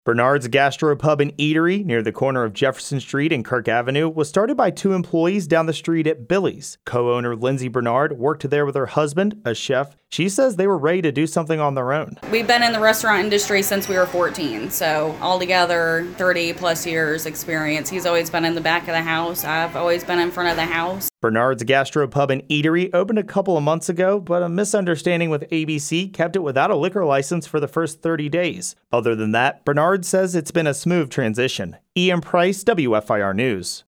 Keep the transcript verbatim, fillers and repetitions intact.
Bernard's Gastropub and Eatery, near the corner of Jefferson Street and Kirk Avenue, was started by two employees down the street at Billy's. Co-owner Lindsay Bernard worked there with her husband, a chef. She says they were ready to do something on their own. We've been in the restaurant industry since we were fourteen, so altogether thirty plus years experience. He's always been in the back of the house. I've always been in front of the house. Bernard's Gastropub and Eatery opened a couple of months ago, but a misunderstanding with A B C kept it without a liquor license for the first thirty days. Other than that, Bernard says it's been a smooth transition. Ian Price, W F I R News.